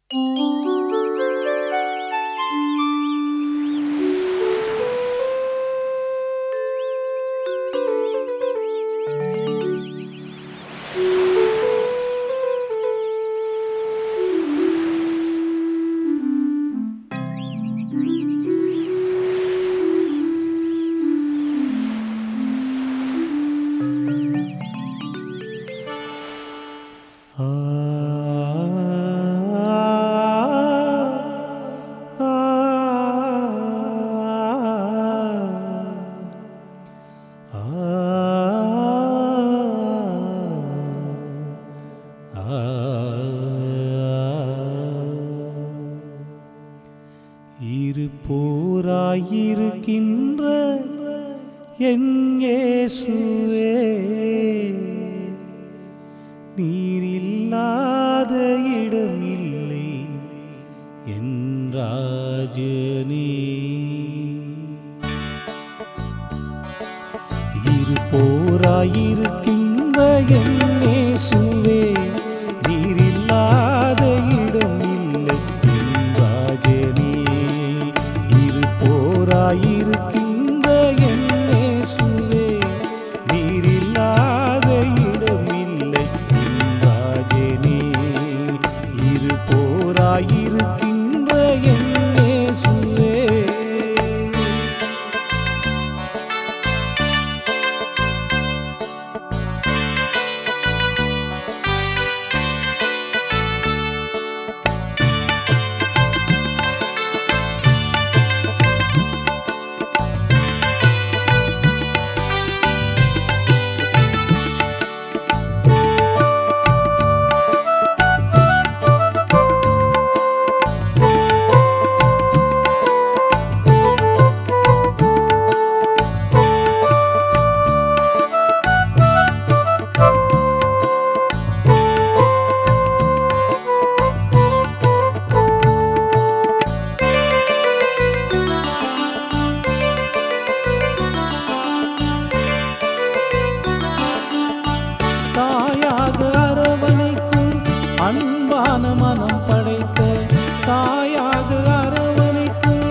இருப்போராயிருக்கின்ற என் இயேசுவே, நீரில்லாத இடமில்லை என் ராஜனே. இருப்போராயிருக்கின்ற என் இயேசுவே, நீரில்லாத இடமில்லை என் ராஜனே. இருப்போராயிருக்கின்ற என் இயேசுவே, நீரில்லாத இடமில்லை என் ராஜனே. இருப்போராயிருக்கின்ற என் இயேசுவே. அன்பான மனம் படைத்த தாயாக அரவணைக்கும்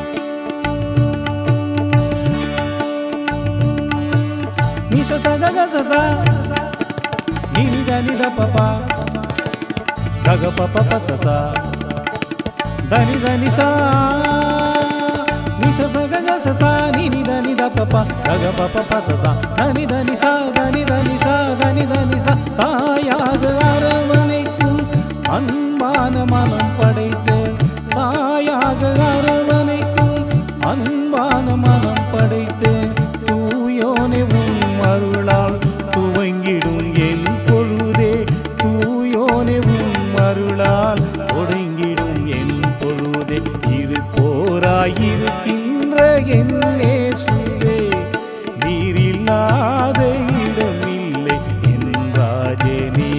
நிச சக சசா நித நித பபா கக பப சசா தனி தனி சா நிச சக சசா நித நித பபா கக பப சசா தனி தனி சா தனி தனி சா தனி தனி சா தாயாக அரவணைக்கும் அன்பான மனம் படைத்த தாயாக அரவணைக்கும் அன்பான மனம் படைத்த தூயோனே உம் அருளால் துவங்கிடும் என் பொழுதே. தூயோனே உம் அருளால் தொடங்கிடும் என் பொழுதே. இருப்போராயிருக்கின்ற என் இயேசுவே, நீரில்லாத இடமில்லை என் ராஜனே.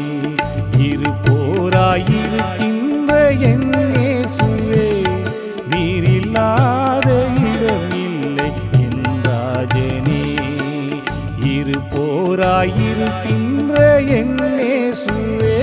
இருப்போராயிருக்கின்ற என் இயேசுவே, நீரில்லாத இடமில்லை என் ராஜனே. இருப்போராயிருக்கின்ற என் இயேசுவே.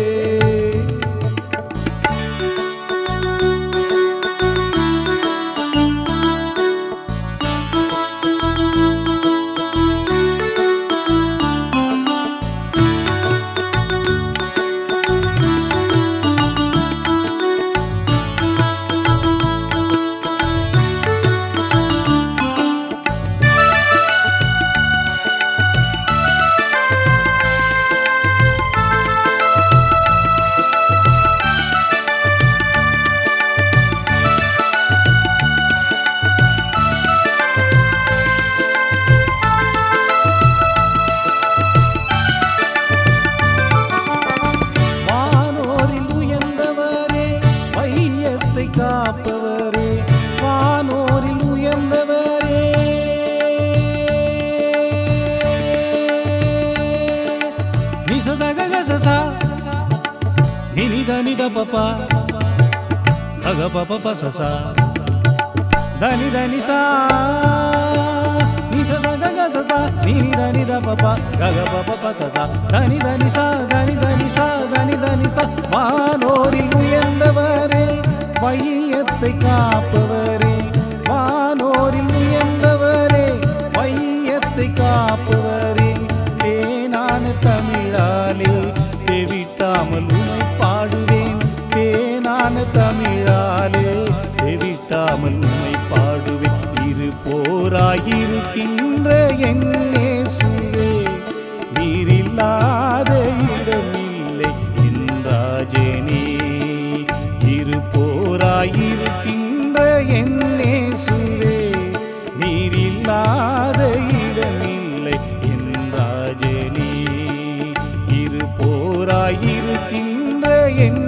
காப்பவரே, வானோரில் உயர்ந்தவரே, நிச சக சசா நித நித பபா கக பப சசா தனி தனி சா நிச சக சசா நித நித பபா கக பப சசா தனி தனி சா தனி தனி சா தனி தனி சா வானோரில் உயர்ந்த தமிழாலே தெவிட்டாமல் உமை பாடுவேன் தேனான தமிழாலே தெவிட்டாமல் உமை பாடுவேன் இருப்போராயிருக்கின்ற என்னே சுவே நீரில்லாத இடமில்லை என்றாஜனே இருப்போராயிருக்கின்ற என்னே சுவே நீரில்லாத இடமில்லை என்றாஜனே இருப்போராயிருக்கின்ற